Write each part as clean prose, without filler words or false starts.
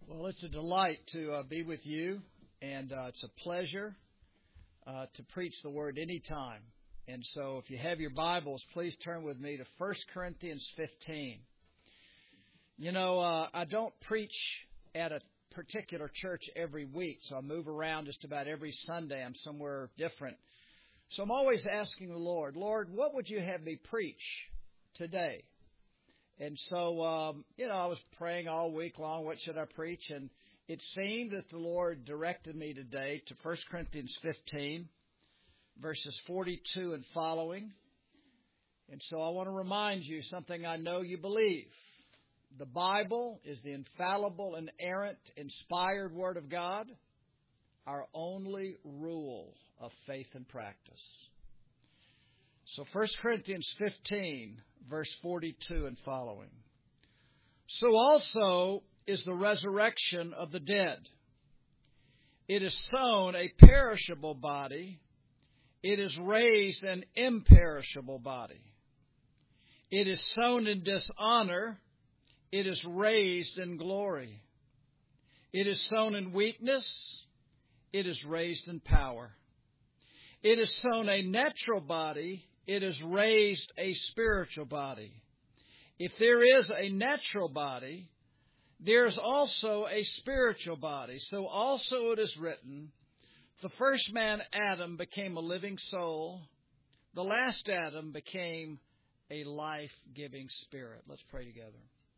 Well, it's a delight to be with you, and it's a pleasure to preach the Word anytime. And so if you have your Bibles, please turn with me to 1 Corinthians 15. You know, I don't preach at a particular church every week, so I move around just about every Sunday. I'm somewhere different. So I'm always asking the Lord, what would you have me preach today? And so, I was praying all week long, what should I preach? And it seemed that the Lord directed me today to 1 Corinthians 15, verses 42 and following. And so I want to remind you something I know you believe. The Bible is the infallible, inerrant, inspired Word of God, our only rule of faith and practice. So 1 Corinthians 15, verse 42 and following. So also is the resurrection of the dead. It is sown a perishable body. It is raised an imperishable body. It is sown in dishonor. It is raised in glory. It is sown in weakness. It is raised in power. It is sown a natural body. It is raised a spiritual body. If there is a natural body, there is also a spiritual body. So also it is written, the first man, Adam, became a living soul. The last Adam became a life-giving spirit. Let's pray together.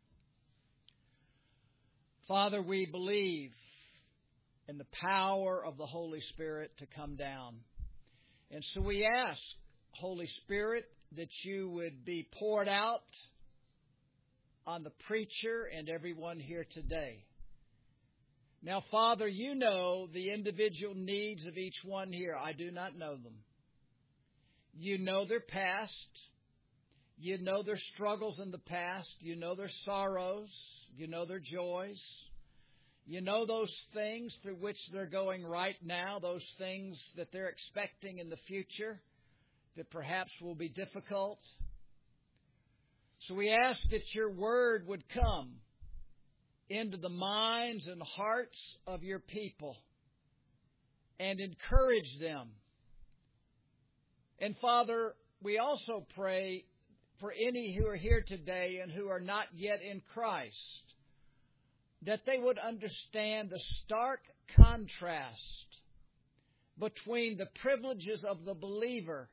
Father, we believe in the power of the Holy Spirit to come down. And so we ask, Holy Spirit, that you would be poured out on the preacher and everyone here today. Now, Father, you know the individual needs of each one here. I do not know them. You know their past. You know their struggles in the past. You know their sorrows. You know their joys. You know those things through which they're going right now, those things that they're expecting in the future that perhaps will be difficult. So we ask that your word would come into the minds and hearts of your people and encourage them. And Father, we also pray for any who are here today and who are not yet in Christ, that they would understand the stark contrast between the privileges of the believer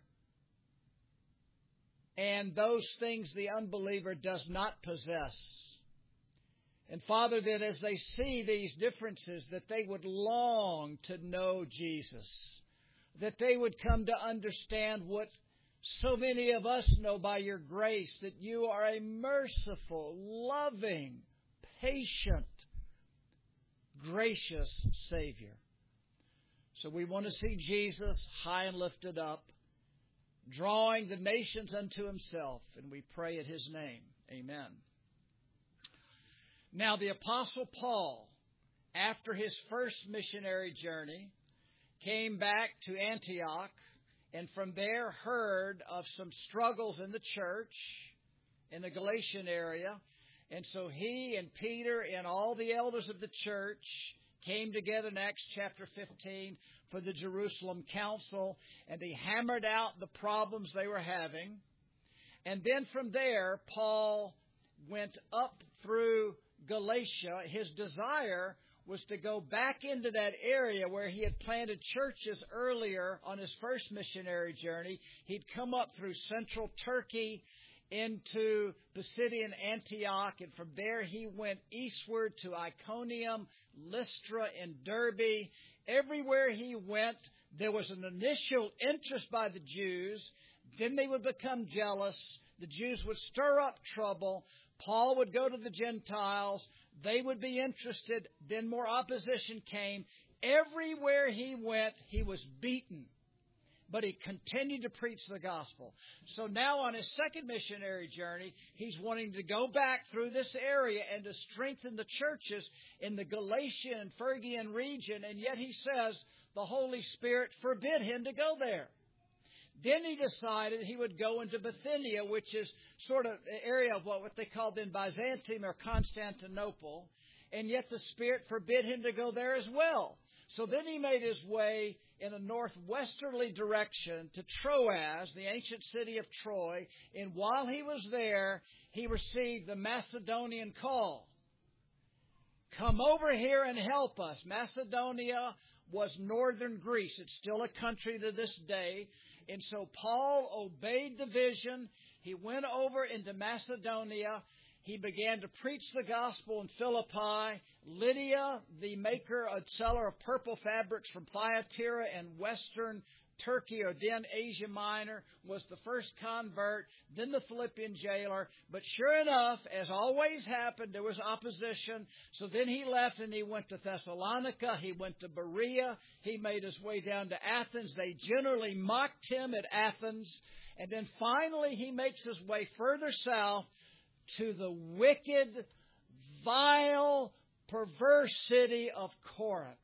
and those things the unbeliever does not possess. And Father, that as they see these differences, that they would long to know Jesus, that they would come to understand what so many of us know by your grace, that you are a merciful, loving, patient, gracious Savior. So we want to see Jesus high and lifted up, drawing the nations unto himself, and we pray in his name. Amen. Now, the Apostle Paul, after his first missionary journey, came back to Antioch, and from there heard of some struggles in the church in the Galatian area. And so he and Peter and all the elders of the church came together in Acts chapter 15 for the Jerusalem Council, and they hammered out the problems they were having. And then from there, Paul went up through Galatia. His desire was to go back into that area where he had planted churches earlier on his first missionary journey. He'd come up through central Turkey into Pisidian Antioch, and from there he went eastward to Iconium, Lystra, and Derbe. Everywhere he went, there was an initial interest by the Jews. Then they would become jealous. The Jews would stir up trouble. Paul would go to the Gentiles. They would be interested. Then more opposition came. Everywhere he went, he was beaten. But he continued to preach the gospel. So now on his second missionary journey, he's wanting to go back through this area and to strengthen the churches in the Galatian and Phrygian region. And yet he says the Holy Spirit forbid him to go there. Then he decided he would go into Bithynia, which is sort of the area of what they called then Byzantium or Constantinople. And yet the Spirit forbid him to go there as well. So then he made his way in a northwesterly direction to Troas, the ancient city of Troy. And while he was there, he received the Macedonian call. Come over here and help us. Macedonia was northern Greece. It's still a country to this day. And so Paul obeyed the vision. He went over into Macedonia. He began to preach the gospel in Philippi. Lydia, the seller of purple fabrics from Thyatira and western Turkey, or then Asia Minor, was the first convert, then the Philippian jailer. But sure enough, as always happened, there was opposition. So then he left and he went to Thessalonica. He went to Berea. He made his way down to Athens. They generally mocked him at Athens. And then finally he makes his way further south to the wicked, vile, perverse city of Corinth.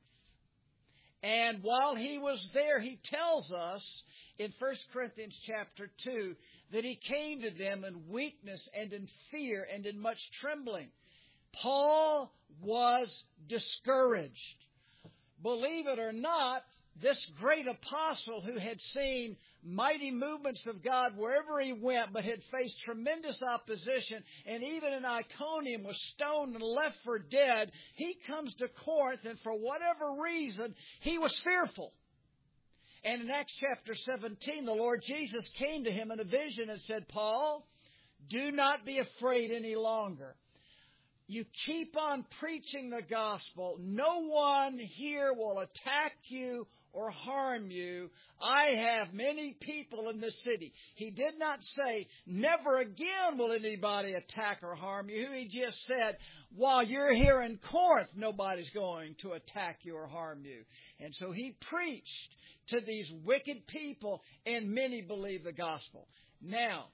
And while he was there, he tells us in 1 Corinthians chapter 2 that he came to them in weakness and in fear and in much trembling. Paul was discouraged. Believe it or not, this great apostle who had seen mighty movements of God wherever he went, but had faced tremendous opposition, and even in Iconium was stoned and left for dead, he comes to Corinth, and for whatever reason, he was fearful. And in Acts chapter 17, the Lord Jesus came to him in a vision and said, Paul, do not be afraid any longer. You keep on preaching the gospel. No one here will attack you or harm you. I have many people in this city. He did not say, never again will anybody attack or harm you. He just said, while you're here in Corinth, nobody's going to attack you or harm you. And so he preached to these wicked people, and many believed the gospel. Now,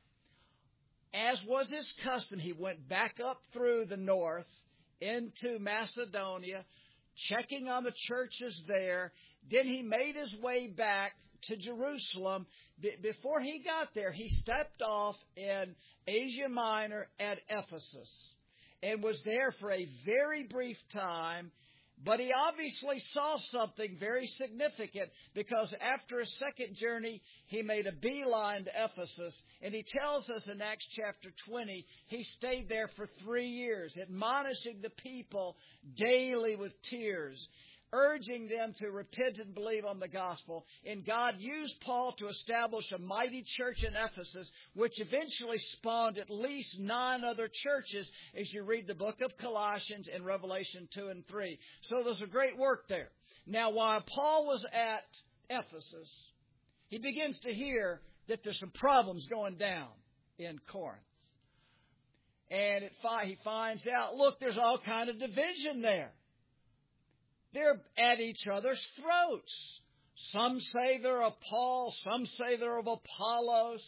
as was his custom, he went back up through the north into Macedonia, checking on the churches there. Then he made his way back to Jerusalem. Before he got there, he stepped off in Asia Minor at Ephesus and was there for a very brief time. But he obviously saw something very significant, because after a second journey, he made a beeline to Ephesus. And he tells us in Acts chapter 20, he stayed there for 3 years, admonishing the people daily with tears, urging them to repent and believe on the gospel. And God used Paul to establish a mighty church in Ephesus, which eventually spawned at least 9 other churches as you read the book of Colossians and Revelation 2 and 3. So there's a great work there. Now, while Paul was at Ephesus, he begins to hear that there's some problems going down in Corinth. And he finds out, look, there's all kind of division there. They're at each other's throats. Some say they're of Paul, some say they're of Apollos.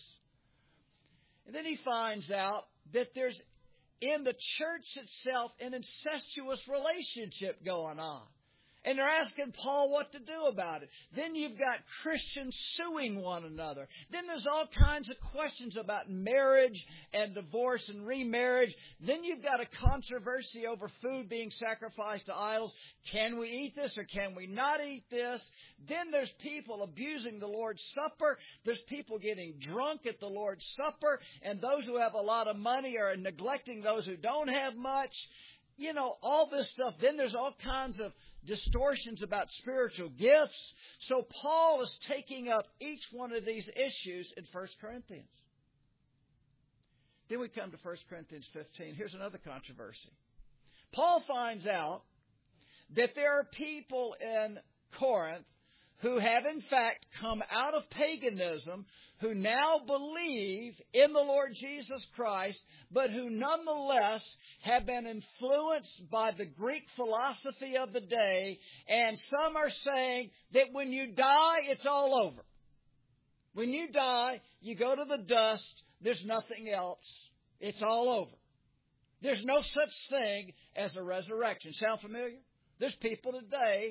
And then he finds out that there's, in the church itself, an incestuous relationship going on. And they're asking Paul what to do about it. Then you've got Christians suing one another. Then there's all kinds of questions about marriage and divorce and remarriage. Then you've got a controversy over food being sacrificed to idols. Can we eat this or can we not eat this? Then there's people abusing the Lord's Supper. There's people getting drunk at the Lord's Supper. And those who have a lot of money are neglecting those who don't have much. You know, all this stuff. Then there's all kinds of distortions about spiritual gifts. So Paul is taking up each one of these issues in 1 Corinthians. Then we come to 1 Corinthians 15. Here's another controversy. Paul finds out that there are people in Corinth who have in fact come out of paganism, who now believe in the Lord Jesus Christ, but who nonetheless have been influenced by the Greek philosophy of the day, and some are saying that when you die, it's all over. When you die, you go to the dust, there's nothing else. It's all over. There's no such thing as a resurrection. Sound familiar? There's people today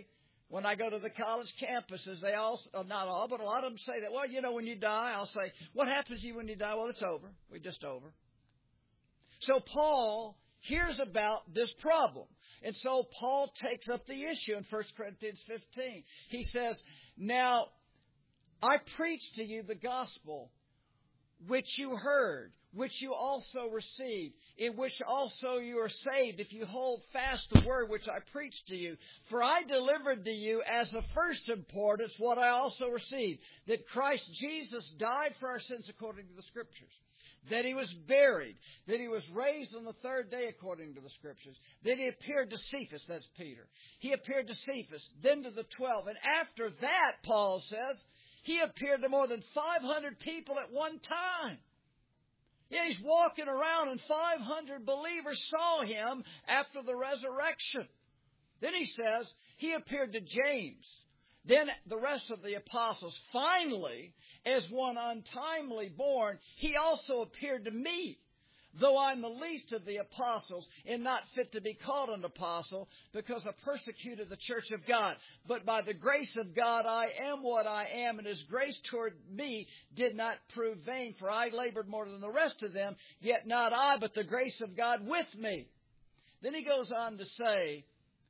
When I go to the college campuses, they all, not all, but a lot of them say that, well, you know, when you die, I'll say, what happens to you when you die? Well, it's over. We're just over. So Paul hears about this problem. And so Paul takes up the issue in 1 Corinthians 15. He says, now, I preach to you the gospel which you heard, which you also received, in which also you are saved, if you hold fast the word which I preached to you. For I delivered to you as of first importance what I also received, that Christ Jesus died for our sins according to the Scriptures, that He was buried, that He was raised on the third day according to the Scriptures, that He appeared to Cephas, that's Peter. He appeared to Cephas, then to the 12. And after that, Paul says, He appeared to more than 500 people at one time. Yeah, He's walking around and 500 believers saw Him after the resurrection. Then he says, He appeared to James. Then the rest of the apostles. Finally, as one untimely born, He also appeared to me, though I'm the least of the apostles and not fit to be called an apostle, because I persecuted the church of God. But by the grace of God I am what I am, and His grace toward me did not prove vain, for I labored more than the rest of them, yet not I, but the grace of God with me. Then he goes on to say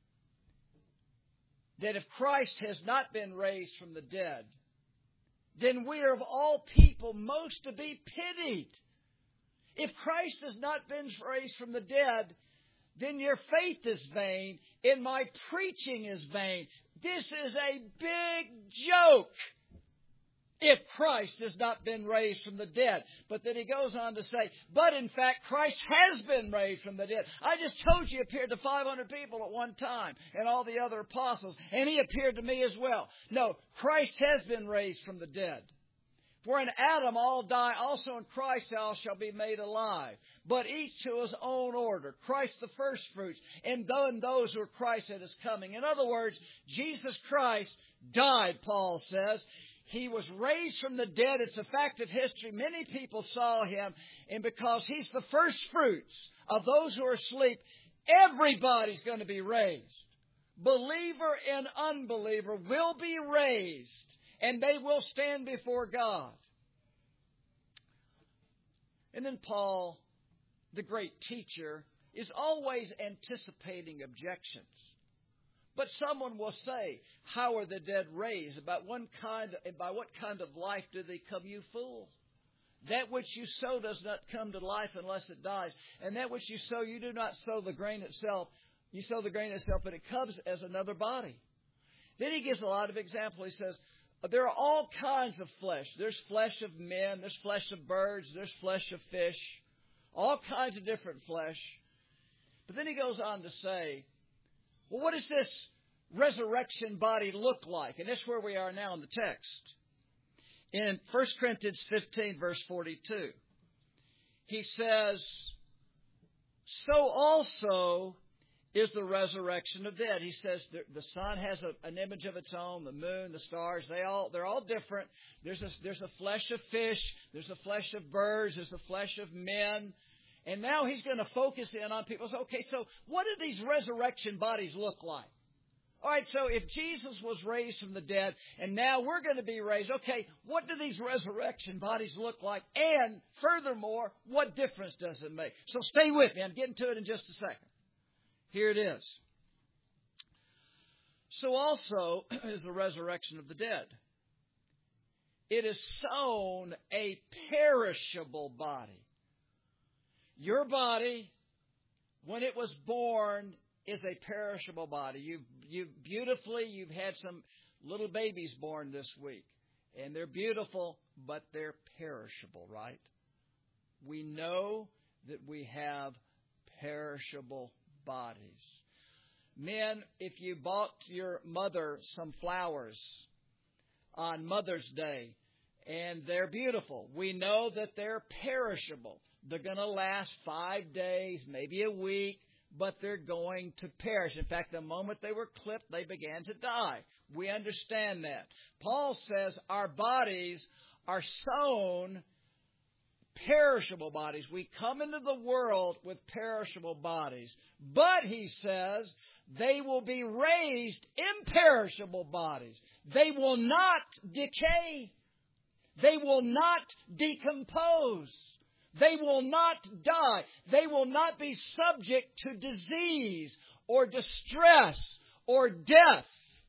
that if Christ has not been raised from the dead, then we are of all people most to be pitied. If Christ has not been raised from the dead, then your faith is vain, and my preaching is vain. This is a big joke if Christ has not been raised from the dead. But then he goes on to say, but in fact, Christ has been raised from the dead. I just told you He appeared to 500 people at one time, and all the other apostles, and He appeared to me as well. No, Christ has been raised from the dead. For in Adam all die, also in Christ all shall be made alive. But each to his own order. Christ the firstfruits, and then those who are Christ at His coming. In other words, Jesus Christ died, Paul says. He was raised from the dead. It's a fact of history. Many people saw Him. And because He's the firstfruits of those who are asleep, everybody's going to be raised. Believer and unbeliever will be raised. And they will stand before God. And then Paul, the great teacher, is always anticipating objections. But someone will say, how are the dead raised? By what kind of life do they come, you fool? That which you sow does not come to life unless it dies. And that which you sow, you do not sow the grain itself. You sow the grain itself, but it comes as another body. Then he gives a lot of examples. He says, there are all kinds of flesh. There's flesh of men. There's flesh of birds. There's flesh of fish. All kinds of different flesh. But then he goes on to say, well, what does this resurrection body look like? And that's where we are now in the text. In 1 Corinthians 15, verse 42, he says, so also is the resurrection of dead. He says the sun has an image of its own, the moon, the stars, they're all different. There's a flesh of fish, there's a flesh of birds, there's a flesh of men. And now he's going to focus in on people. Okay, so what do these resurrection bodies look like? All right, so if Jesus was raised from the dead and now we're going to be raised, okay, what do these resurrection bodies look like? And furthermore, what difference does it make? So stay with me. I'm getting to it in just a second. Here it is. So also is the resurrection of the dead. It is sown a perishable body. Your body, when it was born, is a perishable body. You've had some little babies born this week. And they're beautiful, but they're perishable, right? We know that we have perishable bodies. Men, if you bought your mother some flowers on Mother's Day and they're beautiful, we know that they're perishable. They're going to last 5 days, maybe a week, but they're going to perish. In fact, the moment they were clipped, they began to die. We understand that. Paul says our bodies are sown perishable bodies. We come into the world with perishable bodies. But, he says, they will be raised imperishable bodies. They will not decay. They will not decompose. They will not die. They will not be subject to disease or distress or death.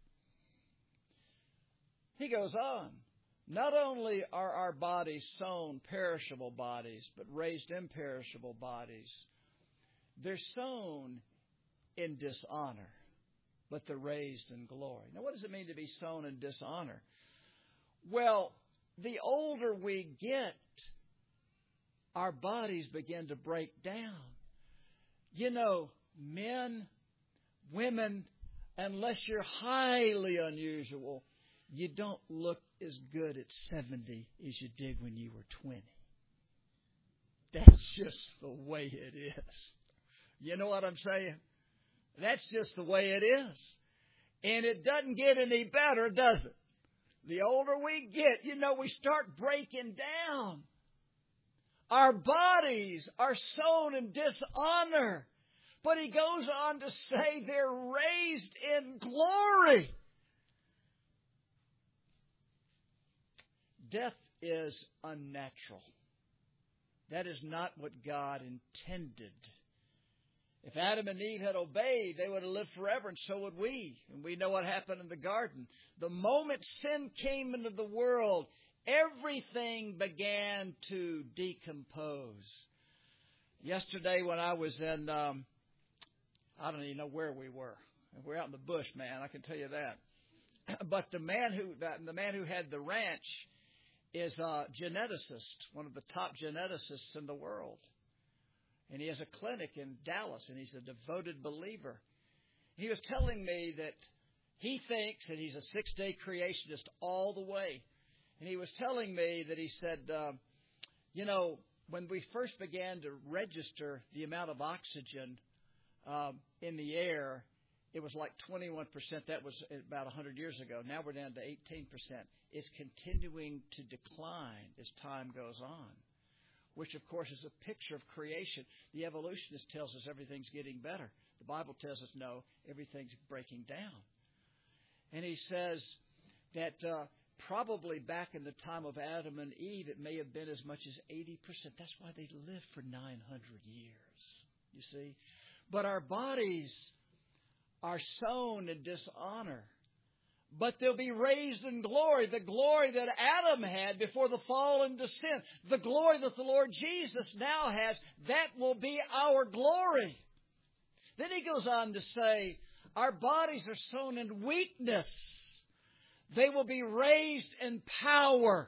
He goes on. Not only are our bodies sown perishable bodies, but raised imperishable bodies. They're sown in dishonor, but they're raised in glory. Now, what does it mean to be sown in dishonor? Well, the older we get, our bodies begin to break down. You know, men, women, unless you're highly unusual, you don't look as good at 70 as you did when you were 20. That's just the way it is. You know what I'm saying? That's just the way it is. And it doesn't get any better, does it? The older we get, you know, we start breaking down. Our bodies are sown in dishonor. But he goes on to say they're raised in glory. Death is unnatural. That is not what God intended. If Adam and Eve had obeyed, they would have lived forever, and so would we. And we know what happened in the garden. The moment sin came into the world, everything began to decompose. Yesterday when I was in, I don't even know where we were. We're out in the bush, man, I can tell you that. But the man who had the ranch is a geneticist, one of the top geneticists in the world. And he has a clinic in Dallas, and he's a devoted believer. He was telling me that he thinks that he's a six-day creationist all the way. And he was telling me that he said, you know, when we first began to register the amount of oxygen in the air, it was like 21%. That was about 100 years ago. Now we're down to 18%. It's continuing to decline as time goes on, which, of course, is a picture of creation. The evolutionist tells us everything's getting better. The Bible tells us, no, everything's breaking down. And he says that probably back in the time of Adam and Eve, it may have been as much as 80%. That's why they lived for 900 years, you see. But our bodies are sown in dishonor, but they'll be raised in glory, the glory that Adam had before the fall into sin, the glory that the Lord Jesus now has, that will be our glory. Then he goes on to say, our bodies are sown in weakness. They will be raised in power.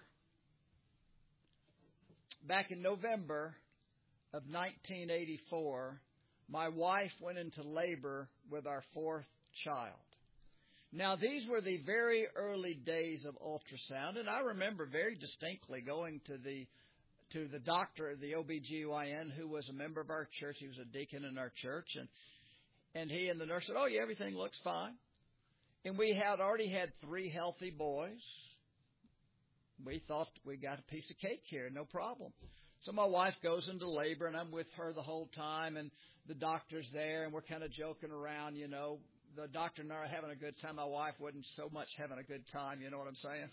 Back in November of 1984, my wife went into labor with our fourth child. Now, these were the very early days of ultrasound, and I remember very distinctly going to the doctor, the OBGYN, who was a member of our church. He was a deacon in our church, and he and the nurse said, "Oh, yeah, everything looks fine." And we had already had 3 healthy boys. We thought we got a piece of cake here, no problem. So my wife goes into labor, and I'm with her the whole time, and the doctor's there, and we're kind of joking around, you know. The doctor and I are having a good time. My wife wasn't so much having a good time, you know what I'm saying?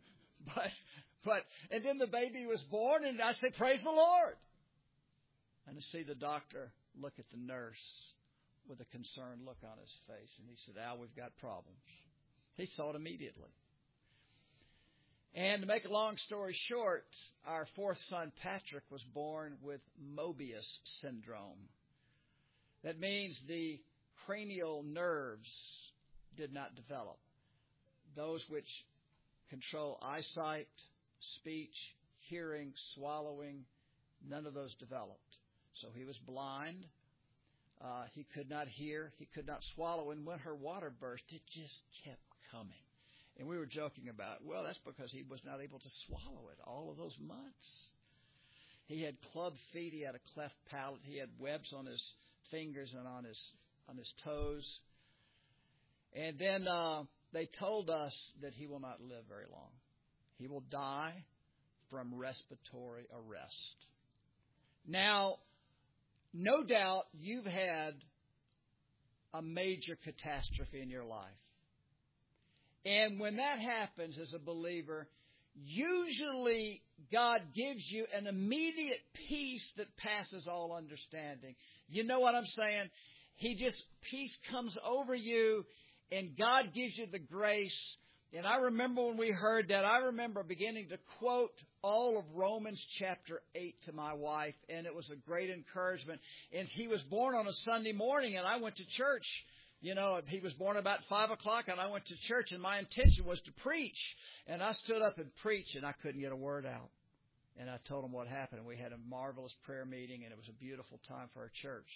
And then the baby was born, and I said, "Praise the Lord." And I see the doctor look at the nurse with a concerned look on his face, and he said, "Al, we've got problems." He saw it immediately. And to make a long story short, our fourth son, Patrick, was born with Mobius syndrome. That means the cranial nerves did not develop. Those which control eyesight, speech, hearing, swallowing, none of those developed. So he was blind. He could not hear. He could not swallow. And when her water burst, it just kept coming. And we were joking about, well, that's because he was not able to swallow it all of those months. He had club feet. He had a cleft palate. He had webs on his fingers and on his toes. And then they told us that he will not live very long. He will die from respiratory arrest. Now, no doubt you've had a major catastrophe in your life. And when that happens as a believer, usually God gives you an immediate peace that passes all understanding. You know what I'm saying? Peace comes over you, and God gives you the grace. And I remember when we heard that, I remember beginning to quote all of Romans chapter 8 to my wife, and it was a great encouragement. And he was born on a Sunday morning, and I went to church. You know, he was born about 5 o'clock, and I went to church, and my intention was to preach. And I stood up and preached, and I couldn't get a word out. And I told him what happened. And we had a marvelous prayer meeting, and it was a beautiful time for our church.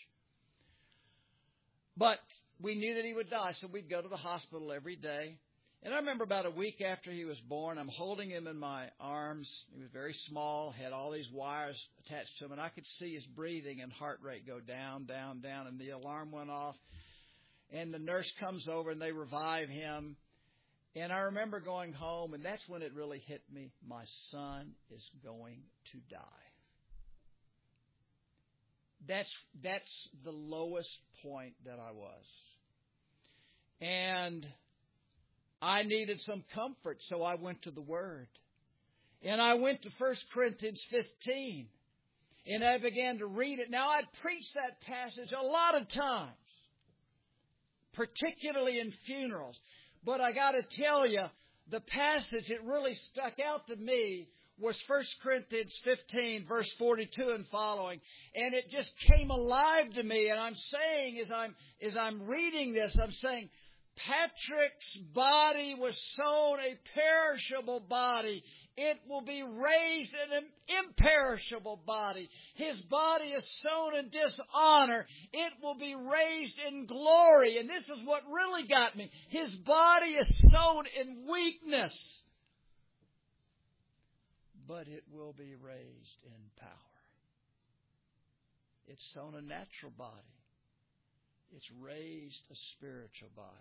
But we knew that he would die, so we'd go to the hospital every day. And I remember about a week after he was born, I'm holding him in my arms. He was very small, had all these wires attached to him, and I could see his breathing and heart rate go down, down, down, and the alarm went off. And the nurse comes over, and they revive him. And I remember going home, and that's when it really hit me. My son is going to die. That's the lowest point that I was. And I needed some comfort, so I went to the Word. And I went to 1 Corinthians 15. And I began to read it. Now, I'd preached that passage a lot of times, particularly in funerals. But I got to tell you, the passage that really stuck out to me was 1 Corinthians 15, verse 42 and following. And it just came alive to me. And I'm saying, as I'm reading this, I'm saying, Patrick's body was sown a perishable body. It will be raised in an imperishable body. His body is sown in dishonor. It will be raised in glory. And this is what really got me. His body is sown in weakness, but it will be raised in power. It's sown a natural body. It's raised a spiritual body.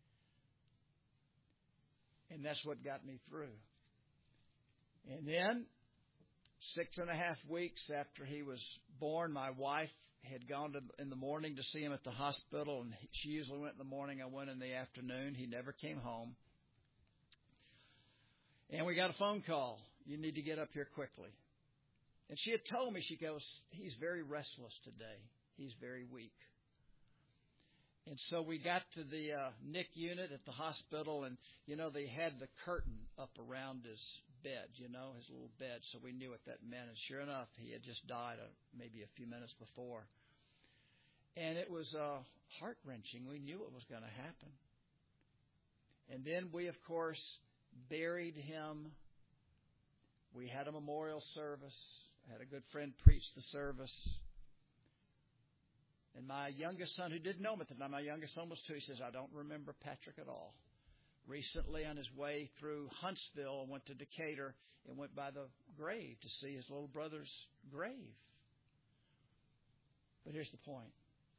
And that's what got me through. And then, 6.5 weeks after he was born, my wife had gone in the morning to see him at the hospital. And she usually went in the morning. I went in the afternoon. He never came home. And we got a phone call. You need to get up here quickly. And she had told me, she goes, he's very restless today. He's very weak. And so we got to the NIC unit at the hospital, and, they had the curtain up around his bed, his little bed, so we knew what that meant. And sure enough, he had just died maybe a few minutes before. And it was heart-wrenching. We knew it was going to happen. And then we, of course, buried him. We had a memorial service. I had a good friend preach the service. And my youngest son, who didn't know him at the time, my youngest son was 2, he says, I don't remember Patrick at all. Recently, on his way through Huntsville, went to Decatur and went by the grave to see his little brother's grave. But here's the point.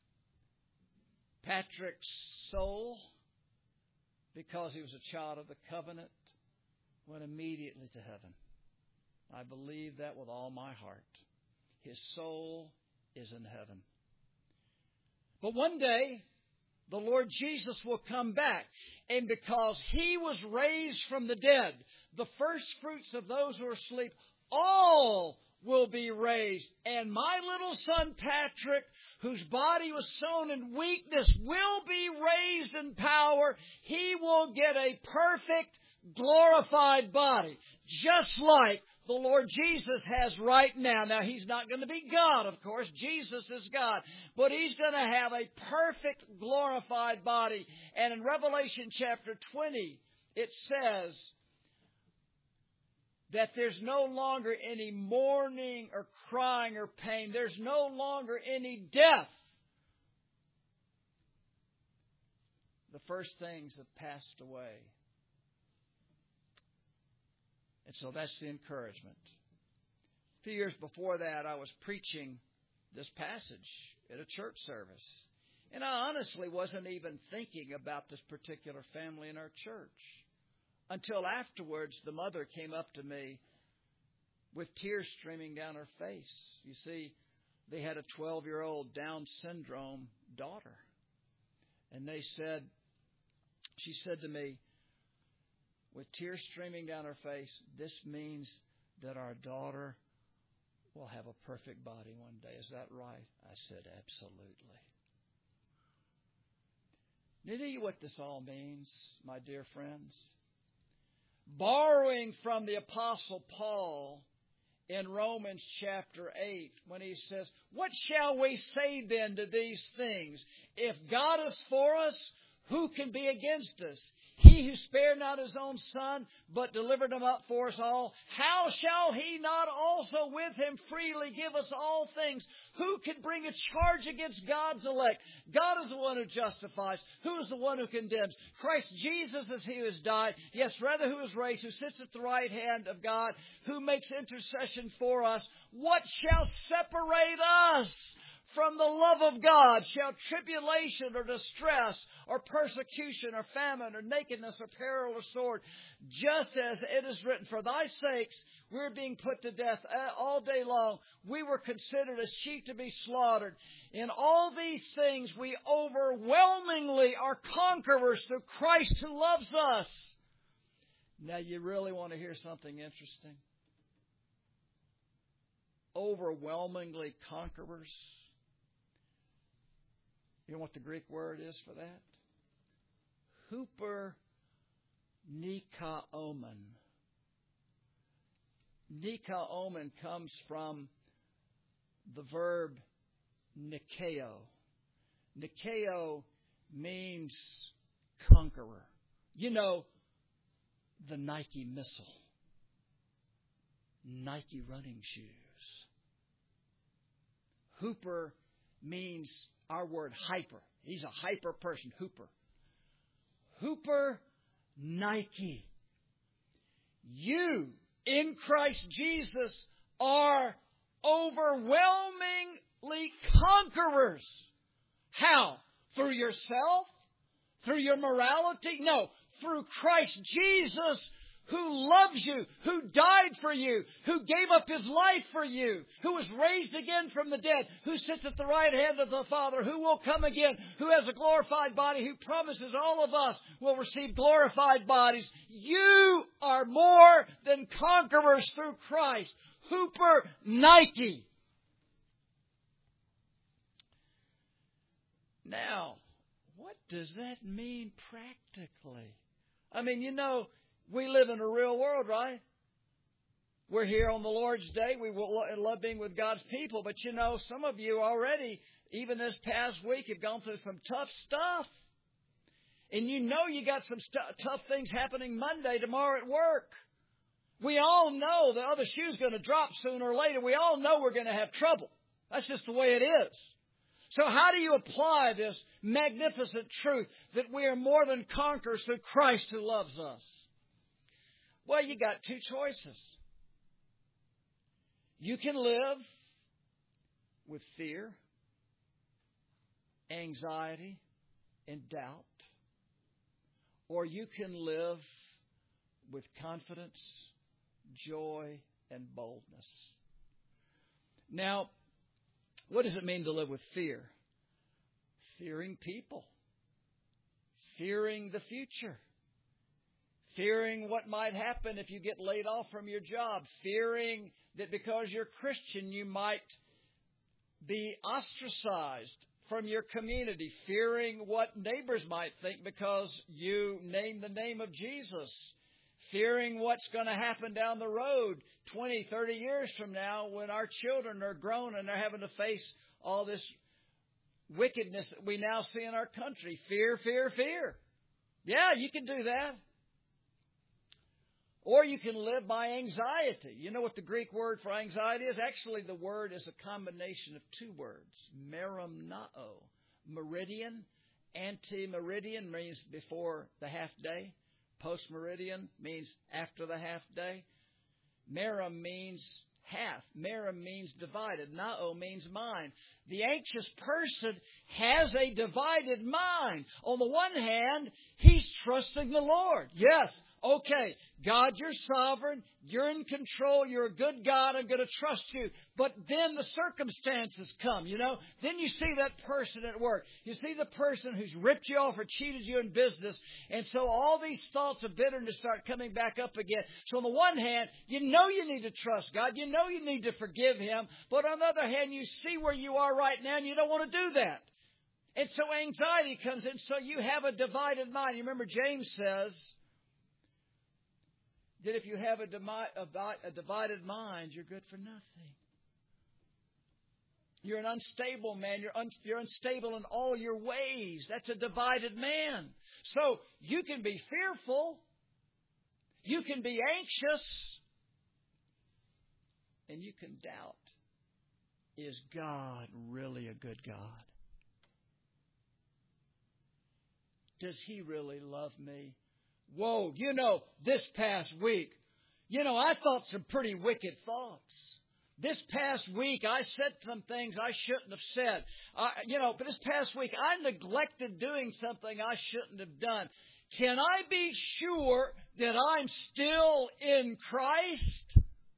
Patrick's soul, because he was a child of the covenant, went immediately to heaven. I believe that with all my heart. His soul is in heaven. But one day, the Lord Jesus will come back. And because He was raised from the dead, the first fruits of those who are asleep, all will be raised. And my little son Patrick, whose body was sown in weakness, will be raised in power. He will get a perfect, glorified body, just like the Lord Jesus has right now. Now, He's not going to be God, of course. Jesus is God. But He's going to have a perfect, glorified body. And in Revelation chapter 20, it says that there's no longer any mourning or crying or pain. There's no longer any death. The first things have passed away. And so that's the encouragement. A few years before that, I was preaching this passage at a church service. And I honestly wasn't even thinking about this particular family in our church. Until afterwards, the mother came up to me with tears streaming down her face. You see, they had a 12-year-old Down syndrome daughter. And she said to me, with tears streaming down her face, "This means that our daughter will have a perfect body one day. Is that right?" I said, "Absolutely." Do you know what this all means, my dear friends? Borrowing from the Apostle Paul in Romans chapter 8, when he says, "What shall we say then to these things? If God is for us, who can be against us? He who spared not His own Son, but delivered Him up for us all, how shall He not also with Him freely give us all things? Who can bring a charge against God's elect? God is the one who justifies. Who is the one who condemns? Christ Jesus is He who has died. Yes, rather who is raised, who sits at the right hand of God, who makes intercession for us. What shall separate us from the love of God? Shall tribulation or distress or persecution or famine or nakedness or peril or sword? Just as it is written, for thy sakes we're being put to death all day long. We were considered as sheep to be slaughtered. In all these things we overwhelmingly are conquerors through Christ who loves us." Now you really want to hear something interesting? Overwhelmingly conquerors. You know what the Greek word is for that? Huper nikaomen. Nikaomen comes from the verb nikeo. Nikeo means conqueror. You know, the Nike missile. Nike running shoes. Hooper means our word hyper. He's a hyper person, Hooper. Hooper Nike. You, in Christ Jesus, are overwhelmingly conquerors. How? Through yourself? Through your morality? No, through Christ Jesus, who loves you, who died for you, who gave up His life for you, who was raised again from the dead, who sits at the right hand of the Father, who will come again, who has a glorified body, who promises all of us will receive glorified bodies. You are more than conquerors through Christ. Hooper Nike. Now, what does that mean practically? I mean, you know, we live in a real world, right? We're here on the Lord's Day. We love being with God's people. But, you know, some of you already, even this past week, have gone through some tough stuff. And you know you got some tough things happening Monday, tomorrow at work. We all know the other shoe's going to drop sooner or later. We all know we're going to have trouble. That's just the way it is. So how do you apply this magnificent truth that we are more than conquerors through Christ who loves us? Well, you got two choices. You can live with fear, anxiety, and doubt. Or you can live with confidence, joy, and boldness. Now, what does it mean to live with fear? Fearing people. Fearing the future. Fearing what might happen if you get laid off from your job. Fearing that because you're Christian, you might be ostracized from your community. Fearing what neighbors might think because you name the name of Jesus. Fearing what's going to happen down the road 20, 30 years from now when our children are grown and they're having to face all this wickedness that we now see in our country. Fear, fear, fear. Yeah, you can do that. Or you can live by anxiety. You know what the Greek word for anxiety is? Actually, the word is a combination of two words. Merimnao. Meridian. Ante-meridian means before the half day. Post-meridian means after the half day. Merim means half. Merim means divided. Nao means mind. The anxious person has a divided mind. On the one hand, he's trusting the Lord. Yes, Okay, God, you're sovereign. You're in control. You're a good God. I'm going to trust you. But then the circumstances come, Then you see that person at work. You see the person who's ripped you off or cheated you in business. And so all these thoughts of bitterness start coming back up again. So on the one hand, you need to trust God. You need to forgive Him. But on the other hand, you see where you are right now and you don't want to do that. And so anxiety comes in. So you have a divided mind. You remember James says that if you have a divided mind, you're good for nothing. You're an unstable man. You're unstable in all your ways. That's a divided man. So you can be fearful. You can be anxious. And you can doubt. Is God really a good God? Does He really love me? Whoa, this past week, I thought some pretty wicked thoughts. This past week, I said some things I shouldn't have said. But this past week, I neglected doing something I shouldn't have done. Can I be sure that I'm still in Christ?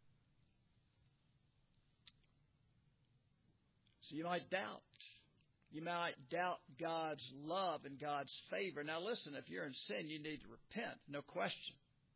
So you might doubt. You might doubt God's love and God's favor. Now listen, if you're in sin, you need to repent. No question.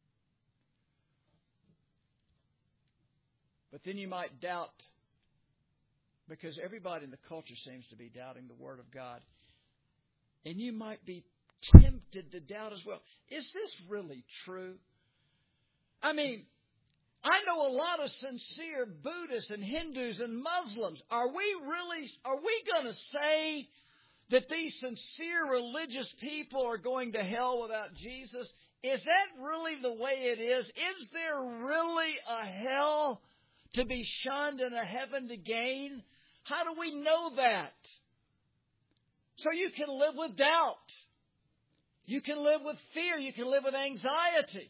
But then you might doubt, because everybody in the culture seems to be doubting the Word of God. And you might be tempted to doubt as well. Is this really true? I know a lot of sincere Buddhists and Hindus and Muslims. Are we going to say that these sincere religious people are going to hell without Jesus? Is that really the way it is? Is there really a hell to be shunned and a heaven to gain? How do we know that? So you can live with doubt. You can live with fear. You can live with anxiety.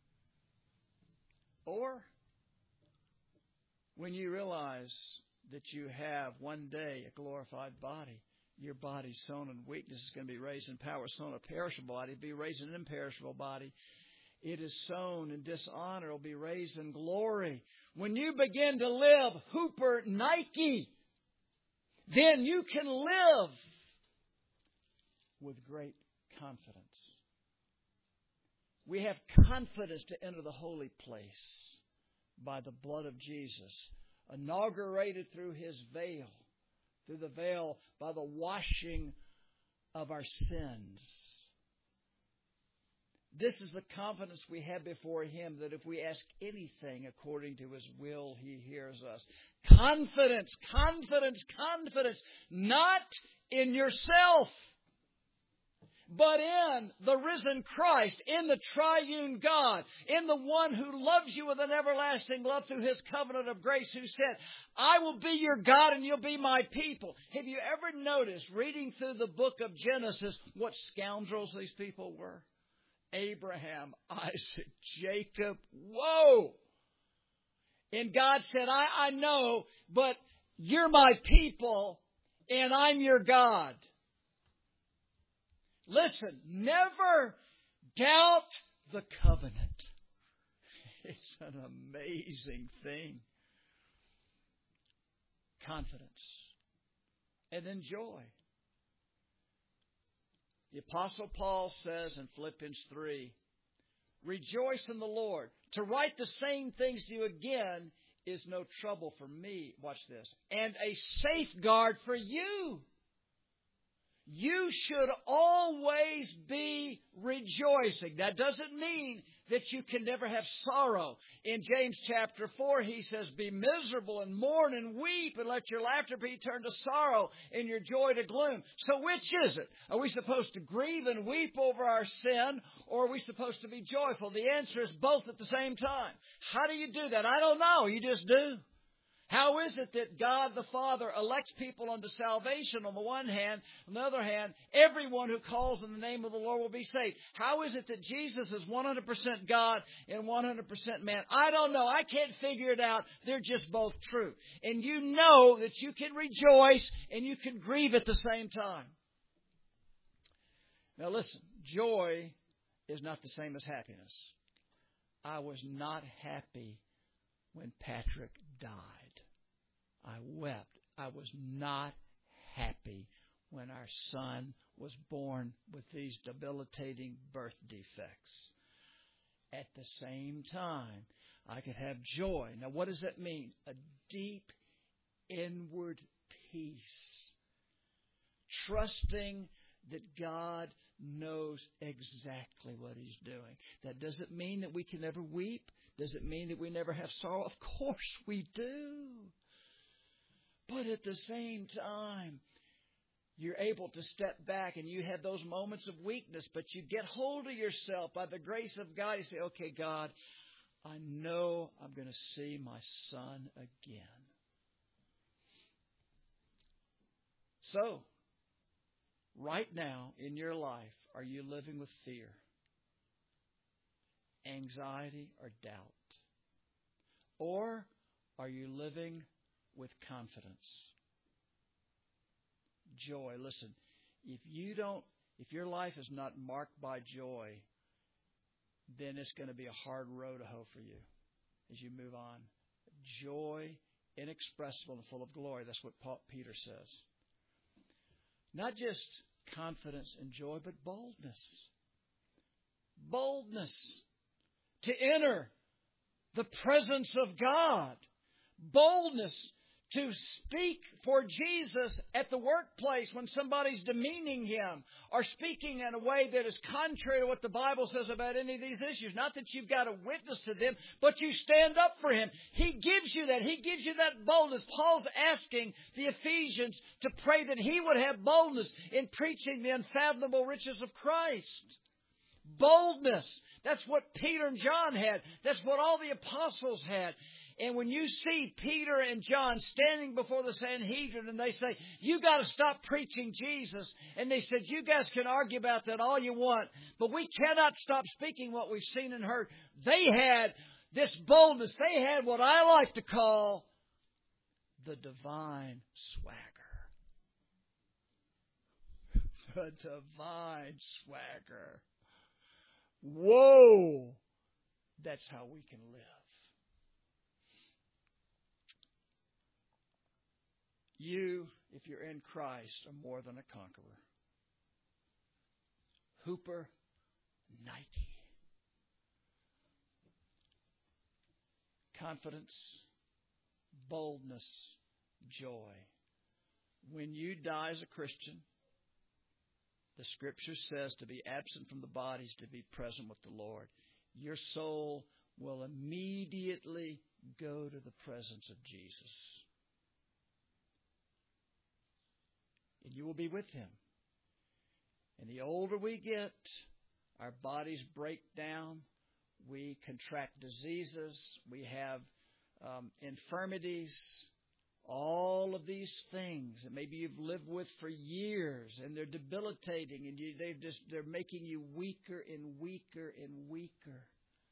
Or when you realize that you have one day a glorified body, your body sown in weakness is going to be raised in power. Sown a perishable body, be raised in an imperishable body. It is sown in dishonor, it will be raised in glory. When you begin to live Hooper Nike, then you can live with great confidence. We have confidence to enter the holy place by the blood of Jesus, inaugurated through His veil, through the veil by the washing of our sins. This is the confidence we have before Him, that if we ask anything according to His will, He hears us. Confidence, confidence, confidence, not in yourself, but in the risen Christ, in the triune God, in the one who loves you with an everlasting love through His covenant of grace, who said, I will be your God and you'll be my people. Have you ever noticed, reading through the book of Genesis, what scoundrels these people were? Abraham, Isaac, Jacob. Whoa! And God said, I know, but you're my people and I'm your God. Listen, never doubt the covenant. It's an amazing thing. Confidence. And then joy. The Apostle Paul says in Philippians 3, rejoice in the Lord. To write the same things to you again is no trouble for me. Watch this. And a safeguard for you. You should always be rejoicing. That doesn't mean that you can never have sorrow. In James chapter 4, he says, be miserable and mourn and weep, and let your laughter be turned to sorrow and your joy to gloom. So which is it? Are we supposed to grieve and weep over our sin, or are we supposed to be joyful? The answer is both at the same time. How do you do that? I don't know. You just do. How is it that God the Father elects people unto salvation on the one hand? On the other hand, everyone who calls in the name of the Lord will be saved. How is it that Jesus is 100% God and 100% man? I don't know. I can't figure it out. They're just both true. And you know that you can rejoice and you can grieve at the same time. Now listen, joy is not the same as happiness. I was not happy when Patrick died. I wept. I was not happy when our son was born with these debilitating birth defects. At the same time, I could have joy. Now, what does that mean? A deep inward peace. Trusting that God knows exactly what He's doing. That doesn't mean that we can never weep. Does it mean that we never have sorrow? Of course we do. But at the same time, you're able to step back and you have those moments of weakness, but you get hold of yourself by the grace of God. You say, okay, God, I know I'm going to see my son again. So, right now in your life, are you living with fear, anxiety, or doubt? Or are you living with confidence? Joy. Listen, if your life is not marked by joy, then it's going to be a hard road to hoe for you as you move on. Joy, inexpressible and full of glory. That's what Peter says. Not just confidence and joy, but boldness. Boldness to enter the presence of God. Boldness to speak for Jesus at the workplace when somebody's demeaning Him or speaking in a way that is contrary to what the Bible says about any of these issues. Not that you've got to witness to them, but you stand up for Him. He gives you that. He gives you that boldness. Paul's asking the Ephesians to pray that he would have boldness in preaching the unfathomable riches of Christ. Boldness. That's what Peter and John had. That's what all the apostles had. And when you see Peter and John standing before the Sanhedrin and they say, you got to stop preaching Jesus. And they said, you guys can argue about that all you want, but we cannot stop speaking what we've seen and heard. They had this boldness. They had what I like to call the divine swagger. The divine swagger. Whoa! That's how we can live. You, if you're in Christ, are more than a conqueror. Hooper Nike. Confidence, boldness, joy. When you die as a Christian, the Scripture says to be absent from the body is to be present with the Lord. Your soul will immediately go to the presence of Jesus. And you will be with Him. And the older we get, our bodies break down. We contract diseases. We have infirmities. All of these things that maybe you've lived with for years, and they're debilitating, and they're making you weaker and weaker and weaker.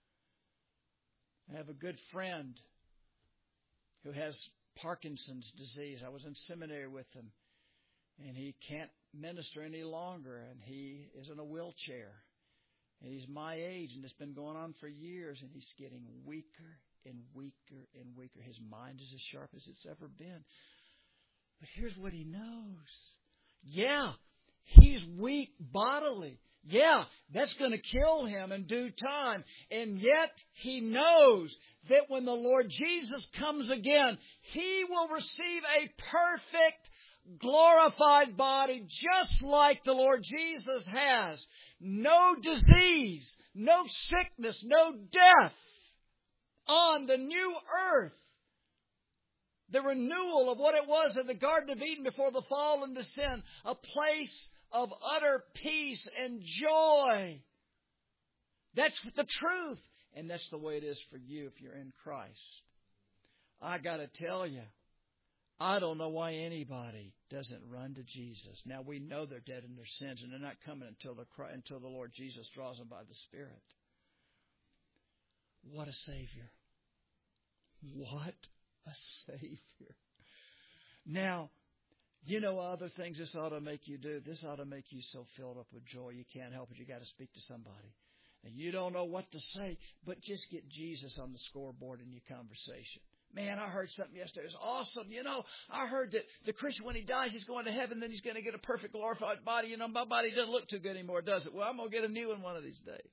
I have a good friend who has Parkinson's disease. I was in seminary with him. And he can't minister any longer, and he is in a wheelchair. And he's my age, and it's been going on for years, and he's getting weaker and weaker and weaker. His mind is as sharp as it's ever been. But here's what he knows. Yeah, he's weak bodily. Yeah, that's going to kill him in due time. And yet he knows that when the Lord Jesus comes again, He will receive a perfect glorified body just like the Lord Jesus has. No disease, no sickness, no death on the new earth. The renewal of what it was in the Garden of Eden before the fall into sin. A place of utter peace and joy. That's the truth. And that's the way it is for you if you're in Christ. I got to tell you, I don't know why anybody doesn't run to Jesus. Now, we know they're dead in their sins, and they're not coming until the Lord Jesus draws them by the Spirit. What a Savior. What a Savior. Now, you know other things this ought to make you do? This ought to make you so filled up with joy you can't help it. You got to speak to somebody. And you don't know what to say, but just get Jesus on the scoreboard in your conversation. Man, I heard something yesterday. It was awesome. You know, I heard that the Christian, when he dies, he's going to heaven, then he's going to get a perfect glorified body. You know, my body doesn't look too good anymore, does it? Well, I'm going to get a new one of these days.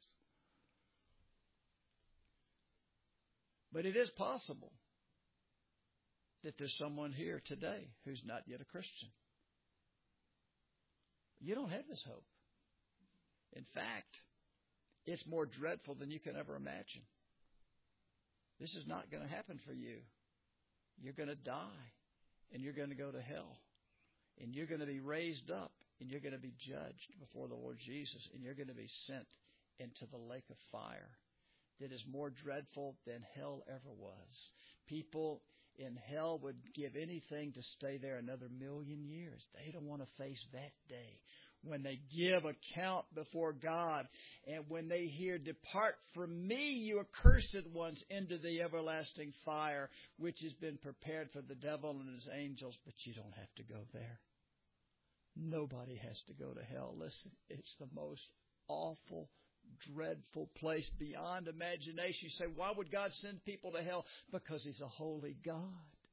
But it is possible that there's someone here today who's not yet a Christian. You don't have this hope. In fact, it's more dreadful than you can ever imagine. This is not going to happen for you. You're going to die, and you're going to go to hell, and you're going to be raised up, and you're going to be judged before the Lord Jesus, and you're going to be sent into the lake of fire that is more dreadful than hell ever was. People in hell would give anything to stay there another 1,000,000 years. They don't want to face that day when they give account before God, and when they hear, "Depart from me, you accursed ones, into the everlasting fire, which has been prepared for the devil and his angels." But you don't have to go there. Nobody has to go to hell. Listen, it's the most awful, dreadful place beyond imagination. You say, why would God send people to hell? Because He's a holy God.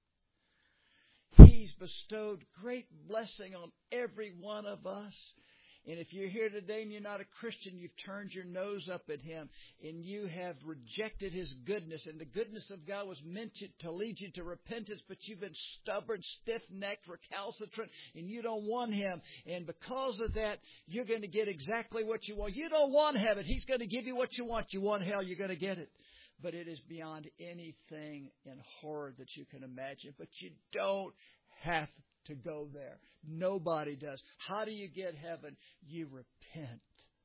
He's bestowed great blessing on every one of us. And if you're here today and you're not a Christian, you've turned your nose up at Him and you have rejected His goodness. And the goodness of God was meant to lead you to repentance, but you've been stubborn, stiff-necked, recalcitrant, and you don't want Him. And because of that, you're going to get exactly what you want. You don't want heaven. He's going to give you what you want. You want hell, you're going to get it. But it is beyond anything in horror that you can imagine. But you don't have to go there. Nobody does. How do you get heaven? You repent.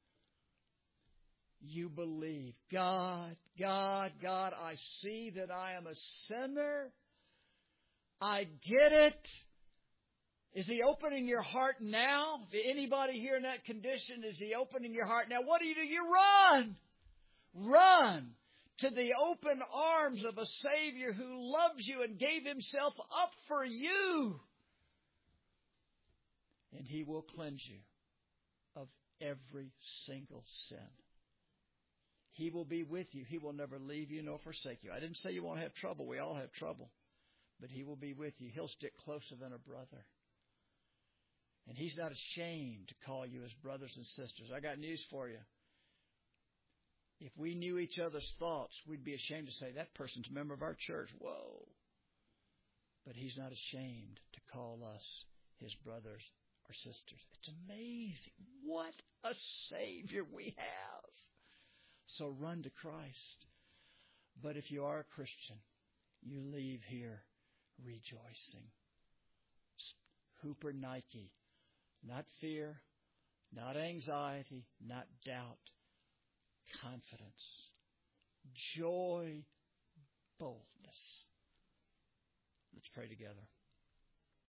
You believe. God, I see that I am a sinner. I get it. Is He opening your heart now? Anybody here in that condition, is He opening your heart now? What do? You run. Run to the open arms of a Savior who loves you and gave Himself up for you. And He will cleanse you of every single sin. He will be with you. He will never leave you nor forsake you. I didn't say you won't have trouble. We all have trouble. But He will be with you. He'll stick closer than a brother. And He's not ashamed to call you His brothers and sisters. I got news for you. If we knew each other's thoughts, we'd be ashamed to say, that person's a member of our church. Whoa. But He's not ashamed to call us His brothers or sisters. It's amazing. What a Savior we have. So run to Christ. But if you are a Christian, you leave here rejoicing. Hooper Nike. Not fear, not anxiety, not doubt. Confidence, joy, boldness. Let's pray together.